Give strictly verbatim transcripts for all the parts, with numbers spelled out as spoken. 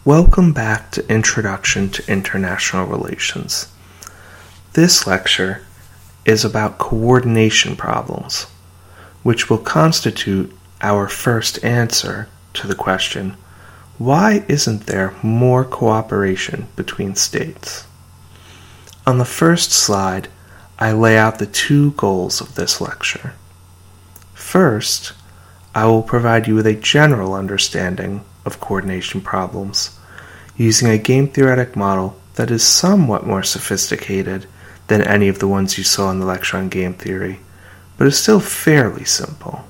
Welcome back to Introduction to International Relations. This lecture is about coordination problems, which will constitute our first answer to the question, why isn't there more cooperation between states? On the first slide, I lay out the two goals of this lecture. First, I will provide you with a general understanding of coordination problems using a game theoretic model that is somewhat more sophisticated than any of the ones you saw in the lecture on game theory, but is still fairly simple.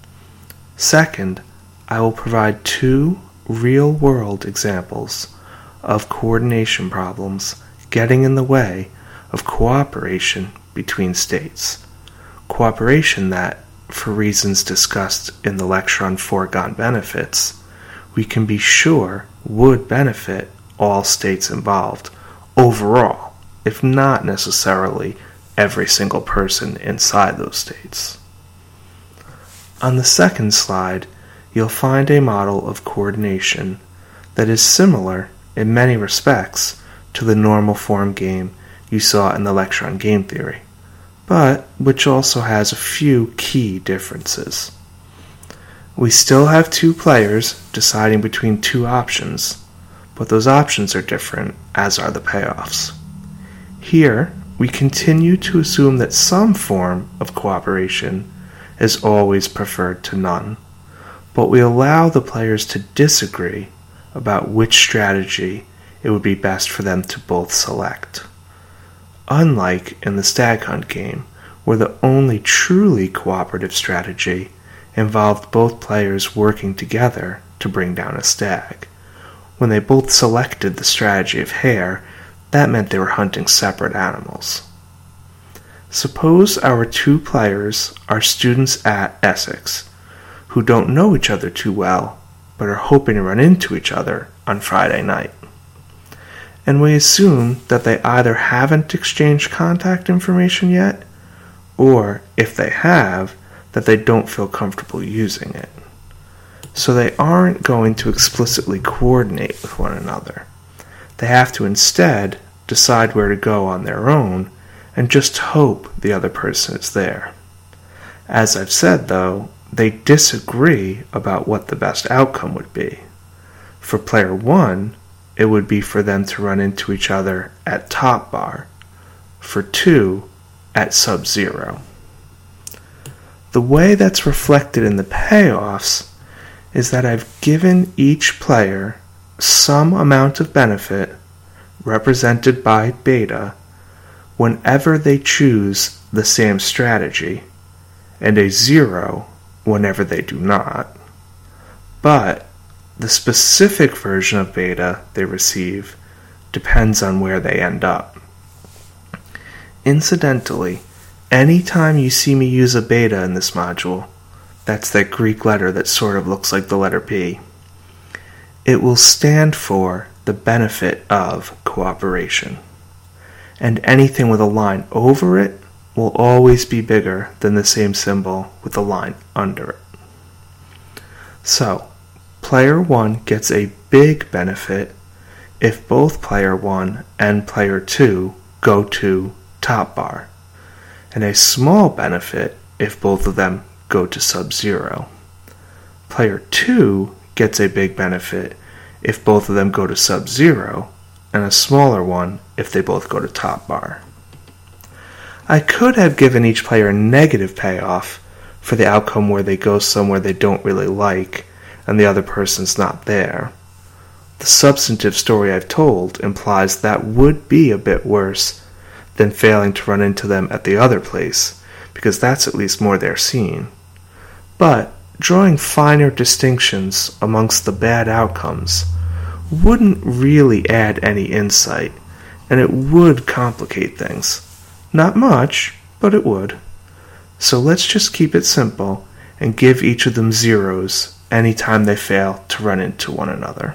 Second, I will provide two real-world examples of coordination problems getting in the way of cooperation between states. Cooperation that, for reasons discussed in the lecture on foregone benefits, we can be sure would benefit all states involved overall, if not necessarily every single person inside those states. On the second slide, you'll find a model of coordination that is similar in many respects to the normal form game you saw in the lecture on game theory, but which also has a few key differences. We still have two players deciding between two options, but those options are different, as are the payoffs. Here, we continue to assume that some form of cooperation is always preferred to none, but we allow the players to disagree about which strategy it would be best for them to both select. Unlike in the stag hunt game, where the only truly cooperative strategy involved both players working together to bring down a stag. When they both selected the strategy of hare, that meant they were hunting separate animals. Suppose our two players are students at Essex, who don't know each other too well, but are hoping to run into each other on Friday night. And we assume that they either haven't exchanged contact information yet, or if they have, that they don't feel comfortable using it. So they aren't going to explicitly coordinate with one another. They have to instead decide where to go on their own and just hope the other person is there. As I've said, though, they disagree about what the best outcome would be. For player one, it would be for them to run into each other at top bar. For two, at sub-zero. The way that's reflected in the payoffs is that I've given each player some amount of benefit, represented by beta, whenever they choose the same strategy, and a zero whenever they do not. But the specific version of beta they receive depends on where they end up. Incidentally, anytime you see me use a beta in this module, that's that Greek letter that sort of looks like the letter P, it will stand for the benefit of cooperation. And anything with a line over it will always be bigger than the same symbol with a line under it. So, player one gets a big benefit if both player one and player two go to top bar, and a small benefit if both of them go to sub-zero. Player two gets a big benefit if both of them go to sub-zero, and a smaller one if they both go to top bar. I could have given each player a negative payoff for the outcome where they go somewhere they don't really like and the other person's not there. The substantive story I've told implies that would be a bit worse than failing to run into them at the other place, because that's at least more their scene. But drawing finer distinctions amongst the bad outcomes wouldn't really add any insight, and it would complicate things. Not much, but it would. So let's just keep it simple and give each of them zeros anytime they fail to run into one another.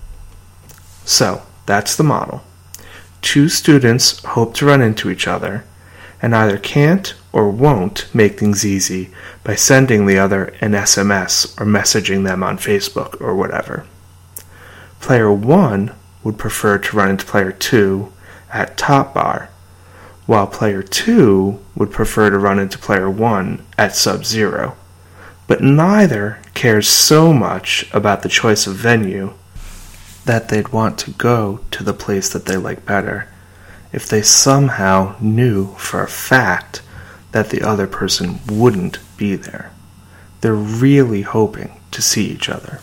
So, that's the model. Two students hope to run into each other, and either can't or won't make things easy by sending the other an S M S or messaging them on Facebook or whatever. Player one would prefer to run into player two at top bar, while player two would prefer to run into player one at sub-zero. But neither cares so much about the choice of venue that they'd want to go to the place that they like better if they somehow knew for a fact that the other person wouldn't be there. They're really hoping to see each other.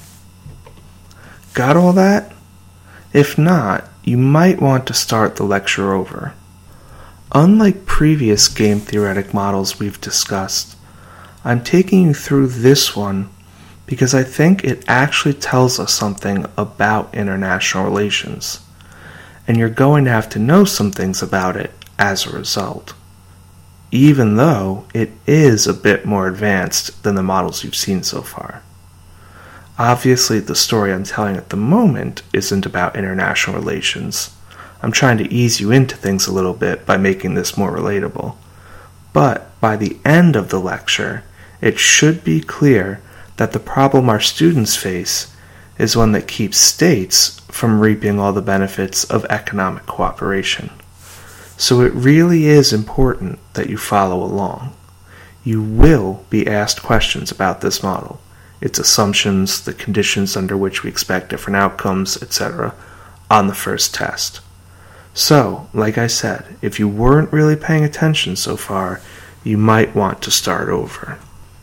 Got all that? If not, you might want to start the lecture over. Unlike previous game theoretic models we've discussed, I'm taking you through this one because I think it actually tells us something about international relations, and you're going to have to know some things about it as a result, even though it is a bit more advanced than the models you've seen so far. Obviously, the story I'm telling at the moment isn't about international relations. I'm trying to ease you into things a little bit by making this more relatable. But by the end of the lecture, it should be clear that the problem our students face is one that keeps states from reaping all the benefits of economic cooperation. So it really is important that you follow along. You will be asked questions about this model, its assumptions, the conditions under which we expect different outcomes, et cetera, on the first test. So, like I said, if you weren't really paying attention so far, you might want to start over.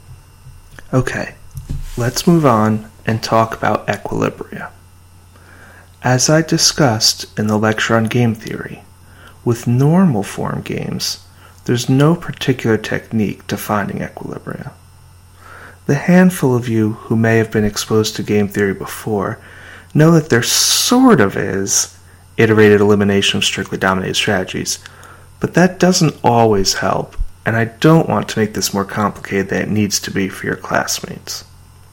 Okay, let's move on and talk about equilibria. As I discussed in the lecture on game theory, with normal form games, there's no particular technique to finding equilibria. The handful of you who may have been exposed to game theory before know that there sort of is iterated elimination of strictly dominated strategies, but that doesn't always help, and I don't want to make this more complicated than it needs to be for your classmates.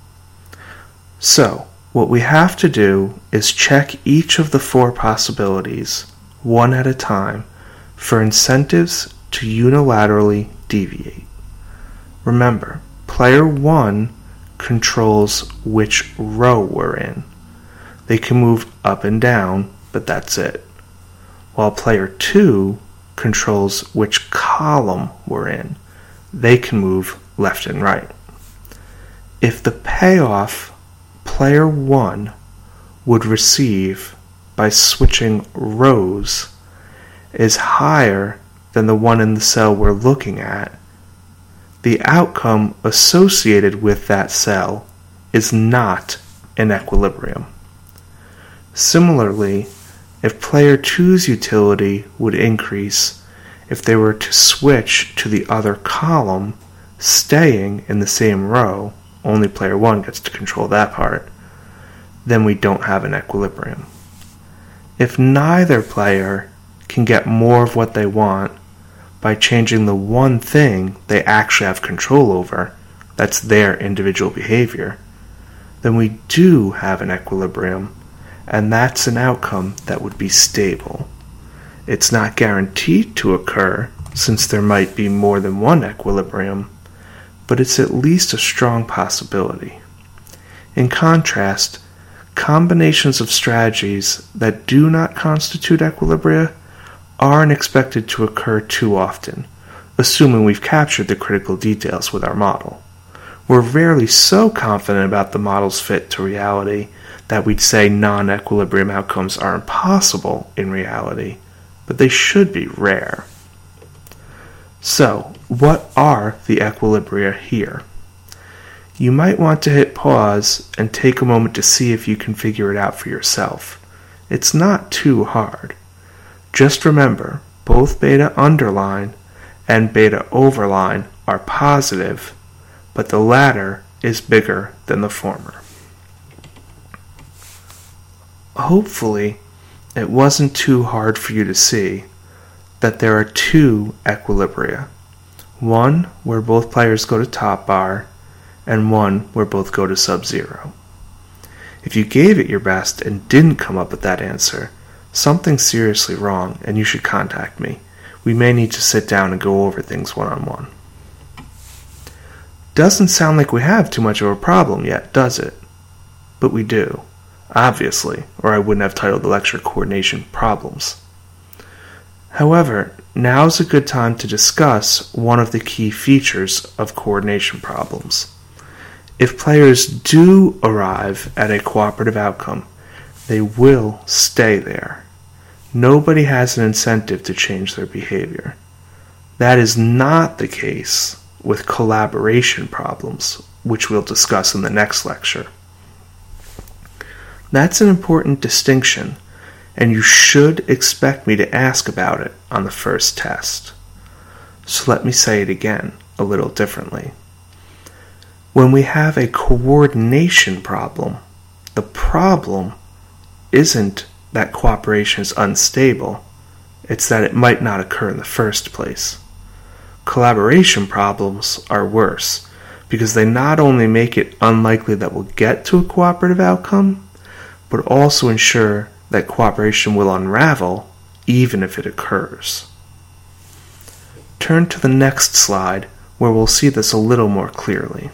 So, what we have to do is check each of the four possibilities, one at a time, for incentives to unilaterally deviate. Remember, player one controls which row we're in. They can move up and down, but that's it. While player two controls which column we're in. They can move left and right. If the payoff player one would receive by switching rows is higher than the one in the cell we're looking at, the outcome associated with that cell is not in equilibrium. Similarly, if player two's utility would increase if they were to switch to the other column, staying in the same row, only player one gets to control that part, then we don't have an equilibrium. If neither player can get more of what they want by changing the one thing they actually have control over, that's their individual behavior, then we do have an equilibrium, and that's an outcome that would be stable. It's not guaranteed to occur, since there might be more than one equilibrium, but it's at least a strong possibility. In contrast, combinations of strategies that do not constitute equilibria aren't expected to occur too often, assuming we've captured the critical details with our model. We're rarely so confident about the model's fit to reality that we'd say non-equilibrium outcomes are impossible in reality, but they should be rare. So, what are the equilibria here? You might want to hit pause and take a moment to see if you can figure it out for yourself. It's not too hard. Just remember, both beta underline and beta overline are positive, but the latter is bigger than the former. Hopefully, it wasn't too hard for you to see that there are two equilibria. One where both players go to top bar, and one where both go to sub-zero. If you gave it your best and didn't come up with that answer, something's seriously wrong and you should contact me. We may need to sit down and go over things one-on-one. Doesn't sound like we have too much of a problem yet, does it? But we do. obviously, or I wouldn't have titled the lecture Coordination Problems. However, now's a good time to discuss one of the key features of coordination problems. If players do arrive at a cooperative outcome, they will stay there. Nobody has an incentive to change their behavior. That is not the case with collaboration problems, which we'll discuss in the next lecture. That's an important distinction, and you should expect me to ask about it on the first test. So let me say it again, a little differently. When we have a coordination problem, the problem isn't that cooperation is unstable, it's that it might not occur in the first place. Collaboration problems are worse, because they not only make it unlikely that we'll get to a cooperative outcome, but also ensure that cooperation will unravel even if it occurs. Turn to the next slide where we'll see this a little more clearly.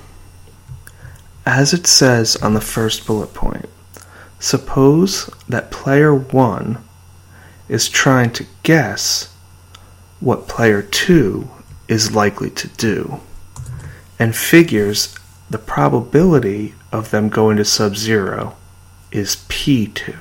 As it says on the first bullet point, suppose that player one is trying to guess what player two is likely to do and figures the probability of them going to sub-zero is P two.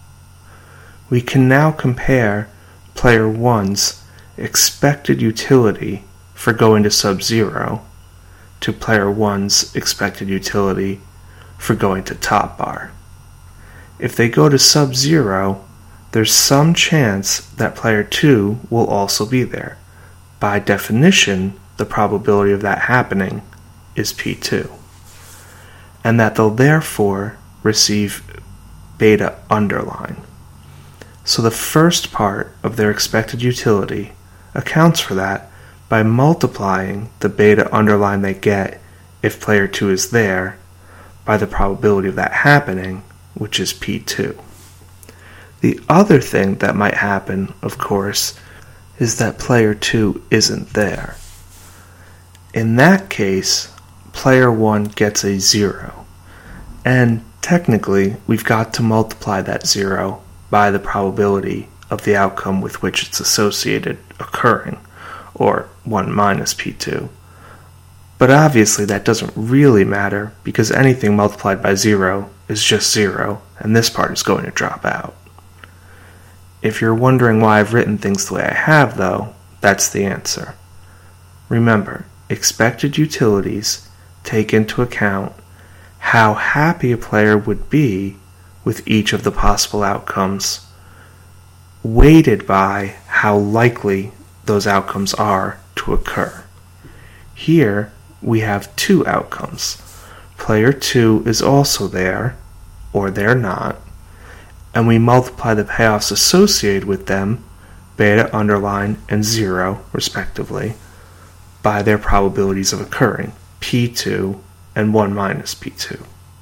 We can now compare player one's expected utility for going to sub-zero to player one's expected utility for going to top bar. If they go to sub-zero, there's some chance that player two will also be there. By definition, the probability of that happening is P two, and that they'll therefore receive beta underline. So the first part of their expected utility accounts for that by multiplying the beta underline they get if player two is there by the probability of that happening, which is P two. The other thing that might happen, of course, is that player two isn't there. In that case, player one gets a zero, and technically we've got to multiply that zero by the probability of the outcome with which it's associated occurring, or one minus P two. But obviously that doesn't really matter because anything multiplied by zero is just zero, and this part is going to drop out. If you're wondering why I've written things the way I have, though, that's the answer. Remember, expected utilities take into account how happy a player would be with each of the possible outcomes, weighted by how likely those outcomes are to occur. Here, we have two outcomes. Player two is also there, or they're not, and we multiply the payoffs associated with them, beta underline and zero, respectively, by their probabilities of occurring, P two and one minus P two.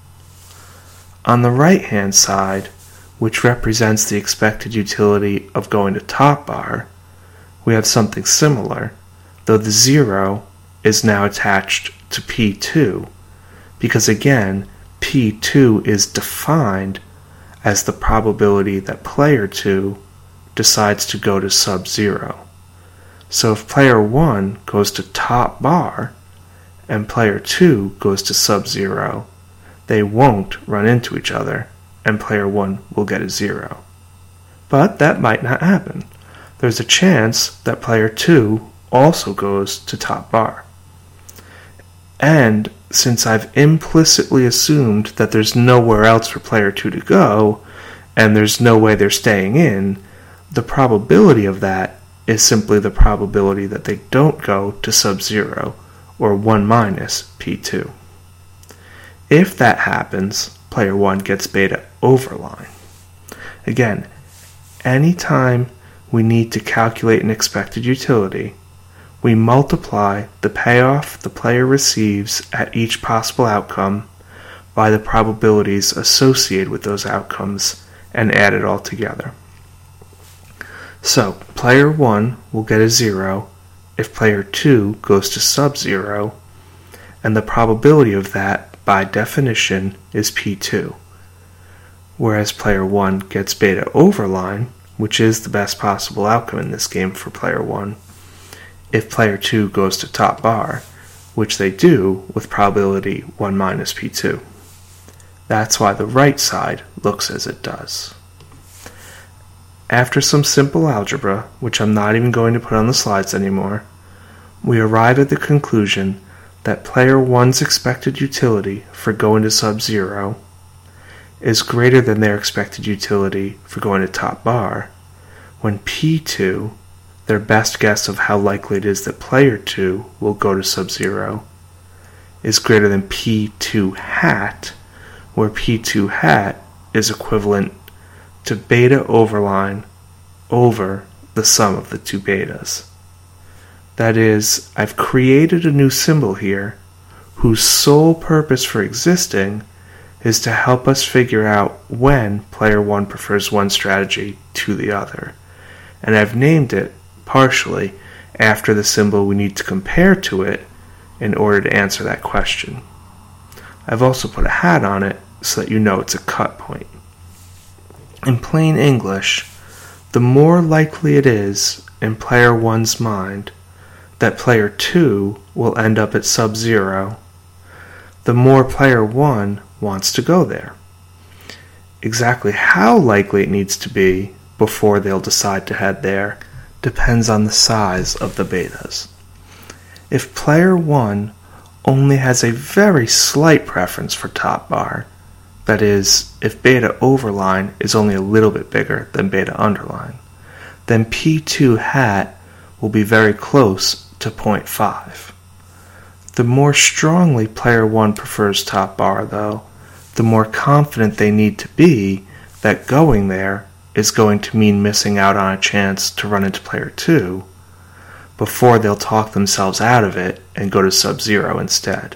On the right-hand side, which represents the expected utility of going to top bar, we have something similar, though the zero is now attached to P two, because again, P two is defined as the probability that player two decides to go to sub-zero. So if player one goes to top bar and player two goes to sub-zero, they won't run into each other and player one will get a zero. But that might not happen. There's a chance that player two also goes to top bar. And since I've implicitly assumed that there's nowhere else for player two to go, and there's no way they're staying in, the probability of that is simply the probability that they don't go to sub-zero, or one minus P two. If that happens, player one gets beta overline. Again, anytime we need to calculate an expected utility, we multiply the payoff the player receives at each possible outcome by the probabilities associated with those outcomes and add it all together. So, player one will get a zero if player two goes to sub-zero, and the probability of that, by definition, is P two. whereas player one gets beta overline, which is the best possible outcome in this game for player one, if player two goes to top bar, which they do with probability one minus p two. That's why the right side looks as it does. After some simple algebra, which I'm not even going to put on the slides anymore, we arrive at the conclusion that player one's expected utility for going to sub-zero is greater than their expected utility for going to top bar when p two, their best guess of how likely it is that player two will go to sub-zero, is greater than p two hat, where p two hat is equivalent to beta overline over the sum of the two betas. That is, I've created a new symbol here whose sole purpose for existing is to help us figure out when player one prefers one strategy to the other. And I've named it partially after the symbol we need to compare to it in order to answer that question. I've also put a hat on it so that you know it's a cut point. In plain English, the more likely it is in player one's mind that player two will end up at sub-zero, the more player one wants to go there. Exactly how likely it needs to be before they'll decide to head there depends on the size of the betas. If player one only has a very slight preference for top bar, that is, if beta overline is only a little bit bigger than beta underline, then p two hat will be very close to zero point five. The more strongly player one prefers top bar, though, the more confident they need to be that going there is going to mean missing out on a chance to run into player two before they'll talk themselves out of it and go to sub-zero instead.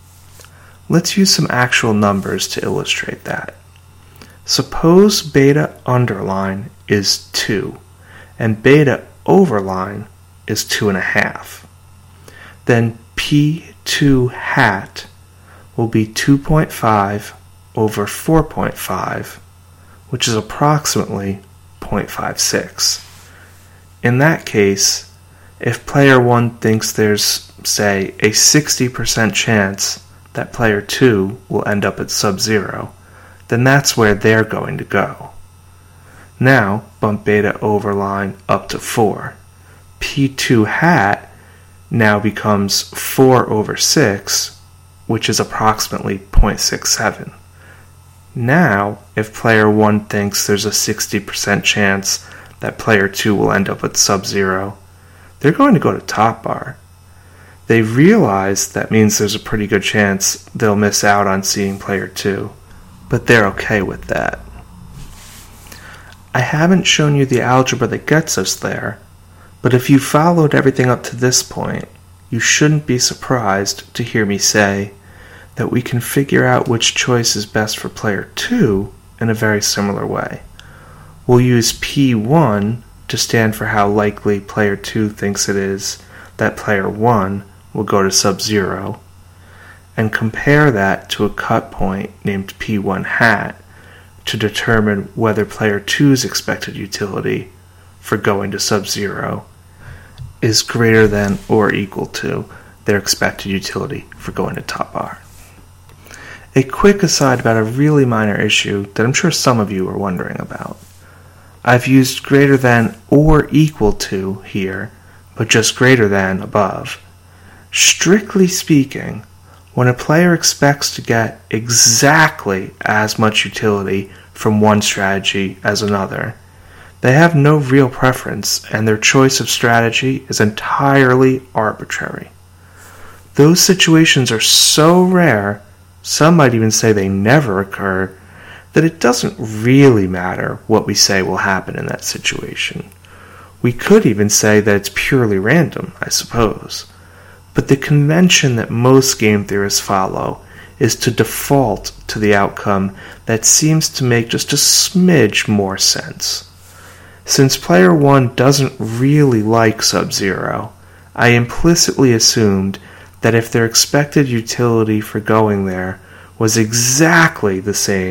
Let's use some actual numbers to illustrate that. Suppose beta underline is two and beta overline is two point five. Then p two hat will be two point five over four point five, which is approximately zero point five six. In that case, if player one thinks there's, say, a sixty percent chance that player two will end up at sub-zero, then that's where they're going to go. Now, bump beta overline up to four. p two hat now becomes four over six, which is approximately zero point six seven. Now, if player one thinks there's a sixty percent chance that player two will end up at sub-zero, they're going to go to top bar. They realize that means there's a pretty good chance they'll miss out on seeing player two, but they're okay with that. I haven't shown you the algebra that gets us there, but if you followed everything up to this point, you shouldn't be surprised to hear me say that we can figure out which choice is best for player two in a very similar way. We'll use p one to stand for how likely player two thinks it is that player one will go to sub-zero, and compare that to a cut point named p one hat to determine whether player two's expected utility for going to sub-zero is greater than or equal to their expected utility for going to top bar. A quick aside about a really minor issue that I'm sure some of you are wondering about. I've used greater than or equal to here, but just greater than above. Strictly speaking, when a player expects to get exactly as much utility from one strategy as another, they have no real preference and their choice of strategy is entirely arbitrary. Those situations are so rare, some might even say they never occur, that it doesn't really matter what we say will happen in that situation. We could even say that it's purely random, I suppose. But the convention that most game theorists follow is to default to the outcome that seems to make just a smidge more sense. Since player one doesn't really like Sub-Zero, I implicitly assumed that if their expected utility for going there was exactly the same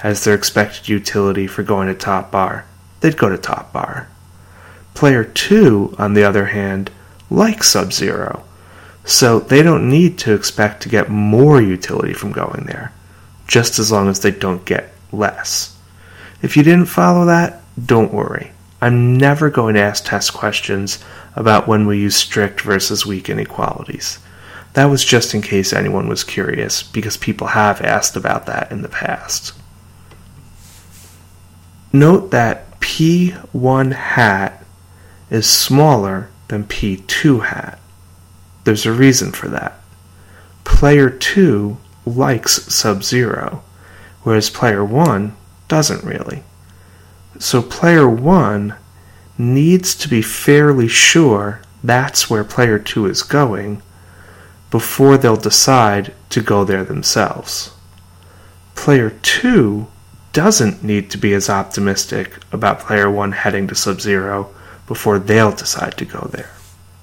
as their expected utility for going to top bar, they'd go to top bar. Player two, on the other hand, likes Sub-Zero, so they don't need to expect to get more utility from going there, just as long as they don't get less. If you didn't follow that, don't worry. I'm never going to ask test questions about when we use strict versus weak inequalities. That was just in case anyone was curious, because people have asked about that in the past. Note that P one hat is smaller than P two hat. There's a reason for that. Player two likes Sub-Zero, whereas player one doesn't really. So player one needs to be fairly sure that's where player two is going before they'll decide to go there themselves. Player two doesn't need to be as optimistic about player one heading to Sub-Zero before they'll decide to go there.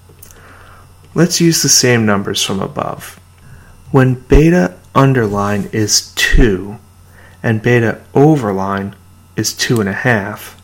Let's use the same numbers from above. When beta underline is two and beta overline is two and a half,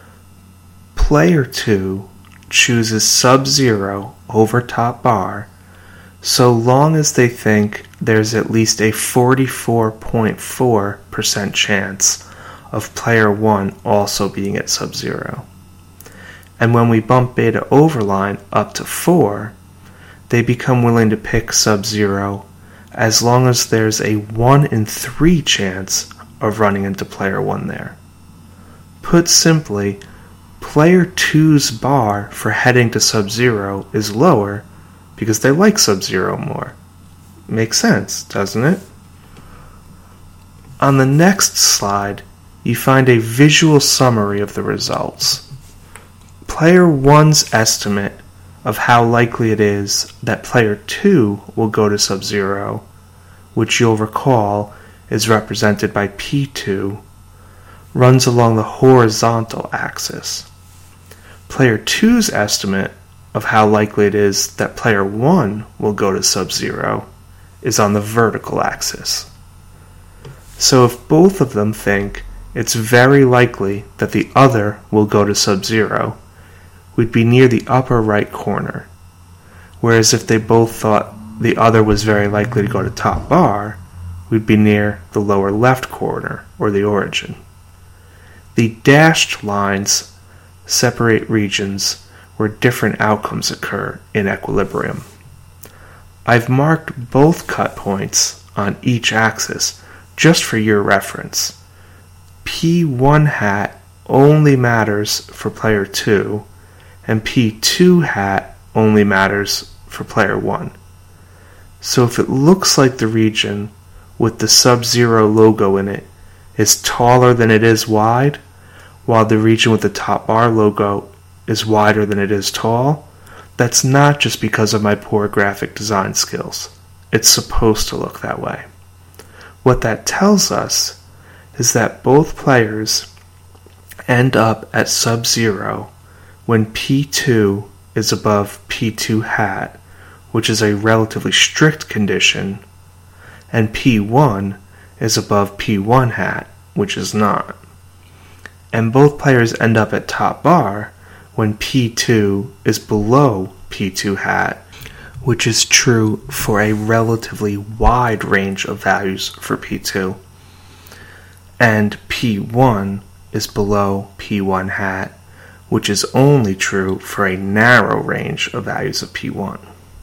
player two chooses Sub-Zero over top bar so long as they think there's at least a forty-four point four percent chance of player one also being at Sub-Zero. And when we bump beta overline up to four, they become willing to pick Sub-Zero as long as there's a one in three chance of running into player one there. Put simply, player two's bar for heading to Sub-Zero is lower because they like Sub-Zero more. Makes sense, doesn't it? On the next slide, you find a visual summary of the results. Player one's estimate of how likely it is that player two will go to Sub-Zero, which you'll recall is represented by P two, runs along the horizontal axis. Player two's estimate of how likely it is that player one will go to Sub-Zero is on the vertical axis. So if both of them think it's very likely that the other will go to Sub-Zero, we'd be near the upper right corner, whereas if they both thought the other was very likely to go to top bar, we'd be near the lower left corner, or the origin. The dashed lines separate regions where different outcomes occur in equilibrium. I've marked both cut points on each axis just for your reference. P one hat only matters for player two, and P two hat only matters for player one. So if it looks like the region with the Sub-Zero logo in it is taller than it is wide, while the region with the top bar logo is wider than it is tall, that's not just because of my poor graphic design skills. It's supposed to look that way. What that tells us is that both players end up at Sub-Zero when P two is above P two hat, which is a relatively strict condition, and P one is above P one hat, which is not. And both players end up at top bar when P two is below P two hat, which is true for a relatively wide range of values for P two, and P one is below P one hat, which is only true for a narrow range of values of P one.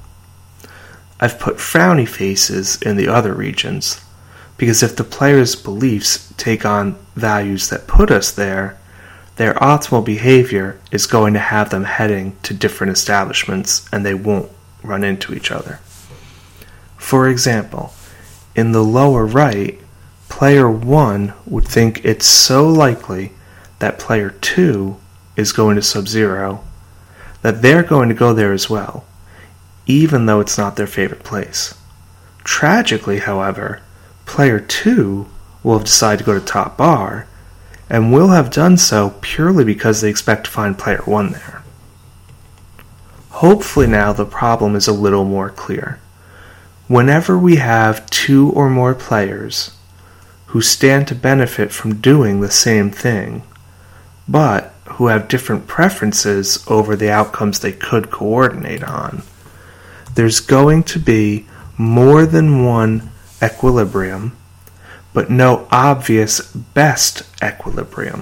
I've put frowny faces in the other regions, because if the player's beliefs take on values that put us there, their optimal behavior is going to have them heading to different establishments and they won't run into each other. For example, in the lower right, player one would think it's so likely that player two is going to Sub-Zero that they're going to go there as well, even though it's not their favorite place. Tragically, however, player two will have decided to go to top bar, and will have done so purely because they expect to find player one there. Hopefully now the problem is a little more clear. Whenever we have two or more players who stand to benefit from doing the same thing, but who have different preferences over the outcomes they could coordinate on. There's going to be more than one equilibrium, but no obvious best equilibrium.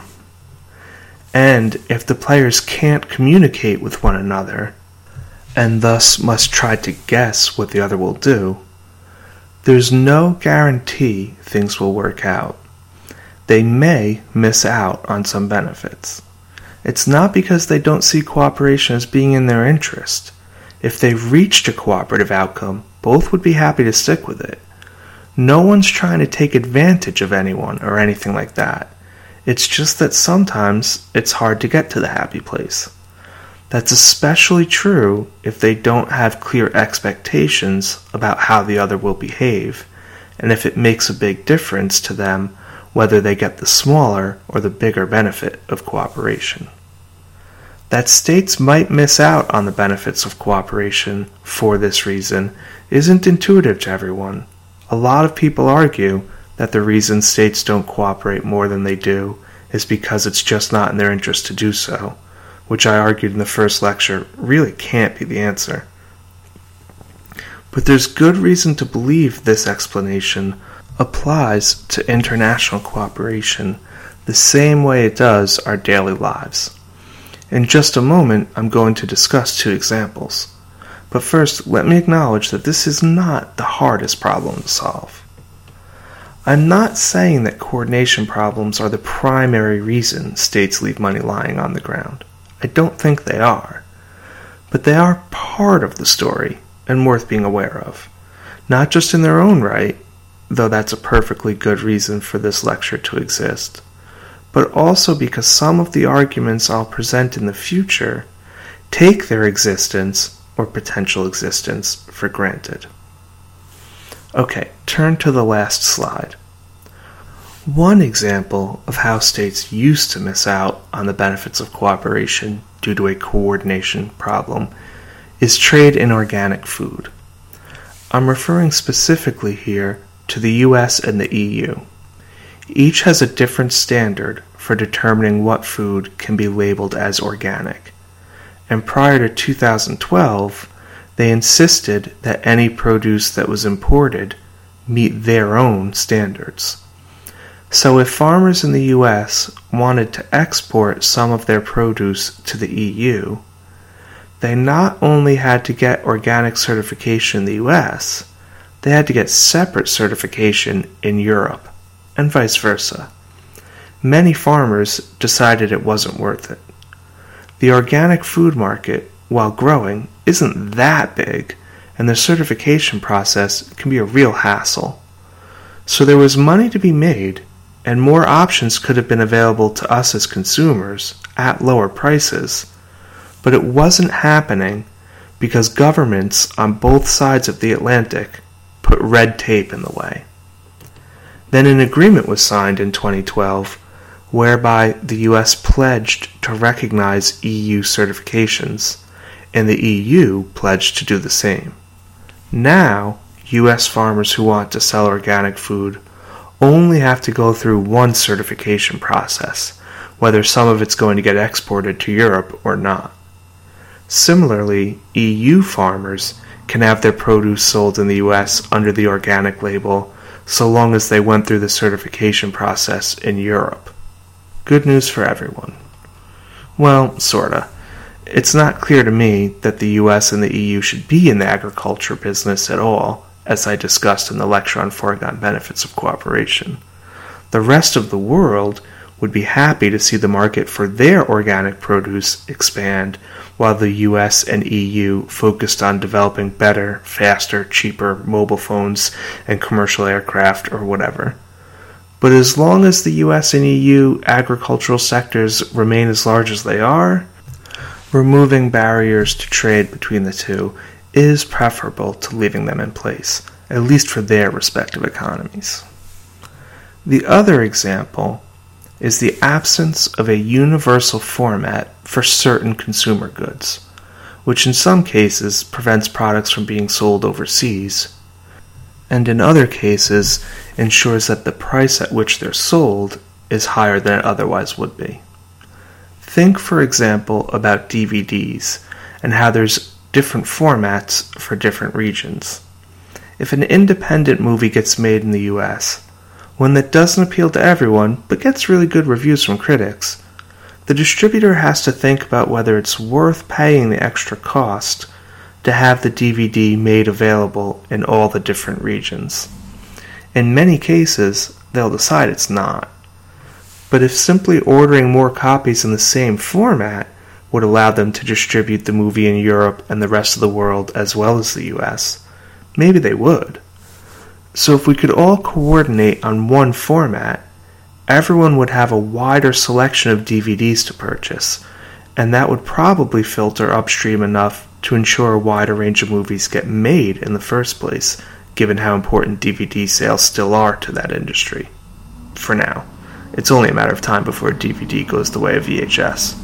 And if the players can't communicate with one another, and thus must try to guess what the other will do, there's no guarantee things will work out. They may miss out on some benefits. It's not because they don't see cooperation as being in their interest. If they've reached a cooperative outcome, both would be happy to stick with it. No one's trying to take advantage of anyone or anything like that. It's just that sometimes it's hard to get to the happy place. That's especially true if they don't have clear expectations about how the other will behave, and if it makes a big difference to them whether they get the smaller or the bigger benefit of cooperation. That states might miss out on the benefits of cooperation for this reason isn't intuitive to everyone. A lot of people argue that the reason states don't cooperate more than they do is because it's just not in their interest to do so, which I argued in the first lecture really can't be the answer. But there's good reason to believe this explanation applies to international cooperation the same way it does our daily lives. In just a moment, I'm going to discuss two examples. But first, let me acknowledge that this is not the hardest problem to solve. I'm not saying that coordination problems are the primary reason states leave money lying on the ground. I don't think they are. But they are part of the story and worth being aware of. Not just in their own right, though that's a perfectly good reason for this lecture to exist, but also because some of the arguments I'll present in the future take their existence or potential existence for granted. Okay, turn to the last slide. One example of how states used to miss out on the benefits of cooperation due to a coordination problem is trade in organic food. I'm referring specifically here to the U S and the E U. Each has a different standard for determining what food can be labeled as organic, and prior to two thousand twelve, they insisted that any produce that was imported meet their own standards. So if farmers in the U S wanted to export some of their produce to the E U, they not only had to get organic certification in the U S, they had to get separate certification in Europe, and vice versa. Many farmers decided it wasn't worth it. The organic food market, while growing, isn't that big, and the certification process can be a real hassle. So there was money to be made, and more options could have been available to us as consumers at lower prices, but it wasn't happening because governments on both sides of the Atlantic put red tape in the way. Then an agreement was signed in twenty twelve whereby the U S pledged to recognize E U certifications, and the E U pledged to do the same. Now, U S farmers who want to sell organic food only have to go through one certification process, whether some of it's going to get exported to Europe or not. Similarly, E U farmers can have their produce sold in the U S under the organic label so long as they went through the certification process in Europe. Good news for everyone. Well, sorta. It's not clear to me that the U S and the E U should be in the agriculture business at all, as I discussed in the lecture on foregone benefits of cooperation. The rest of the world would be happy to see the market for their organic produce expand, while the U S and E U focused on developing better, faster, cheaper mobile phones and commercial aircraft or whatever. But as long as the U S and E U agricultural sectors remain as large as they are, removing barriers to trade between the two is preferable to leaving them in place, at least for their respective economies. The other example is the absence of a universal format for certain consumer goods, which in some cases prevents products from being sold overseas, and in other cases ensures that the price at which they're sold is higher than it otherwise would be. Think, for example, about D V Ds and how there's different formats for different regions. If an independent movie gets made in the U S, one that doesn't appeal to everyone but gets really good reviews from critics, the distributor has to think about whether it's worth paying the extra cost to have the D V D made available in all the different regions. In many cases, they'll decide it's not. But if simply ordering more copies in the same format would allow them to distribute the movie in Europe and the rest of the world as well as the U S, maybe they would. So if we could all coordinate on one format, everyone would have a wider selection of D V Ds to purchase, and that would probably filter upstream enough to ensure a wider range of movies get made in the first place, given how important D V D sales still are to that industry. For now. It's only a matter of time before D V D goes the way of V H S.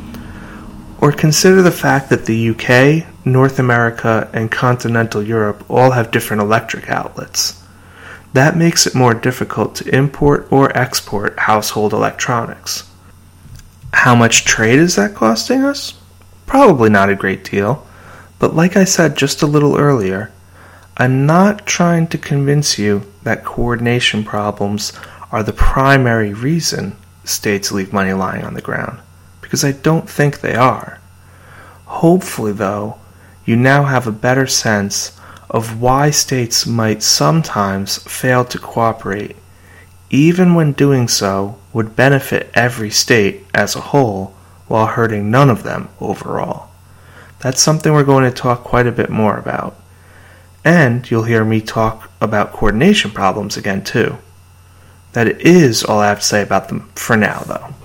Or consider the fact that the U K, North America, and continental Europe all have different electric outlets. That makes it more difficult to import or export household electronics. How much trade is that costing us? Probably not a great deal, but like I said just a little earlier, I'm not trying to convince you that coordination problems are the primary reason states leave money lying on the ground, because I don't think they are. Hopefully, though, you now have a better sense of why states might sometimes fail to cooperate, even when doing so would benefit every state as a whole while hurting none of them overall. That's something we're going to talk quite a bit more about. And you'll hear me talk about coordination problems again too. That is all I have to say about them for now, though.